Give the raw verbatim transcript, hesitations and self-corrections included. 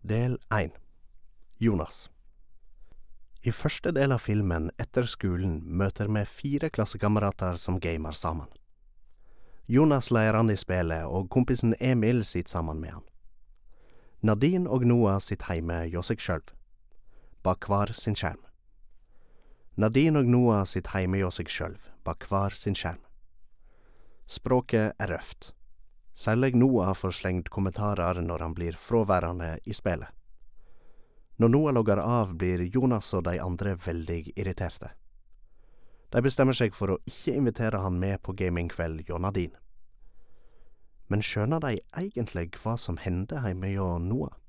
Del én. Jonas. I første del av filmen etter skolen møter vi fire klassekamerater som gamer sammen. Jonas leier an i spillet, og kompisen Emil sitter sammen med han. Nadine og Noah sitter hjemme hjå seg sjølv, bak hver sin skjerm. Nadine og Noah sitter hjemme hjå seg sjølv, bak hver sin skjerm. Språket er røft. Særlig Noah får slengt kommentarer når han blir fraværende i spillet. Når Noah logger av, blir Jonas og de andre veldig irriterte. De bestemmer seg for å ikke invitere han med på gamingkveld hjå Nadine. Men skjønner de egentlig hva som hender hjemme hjå Noah?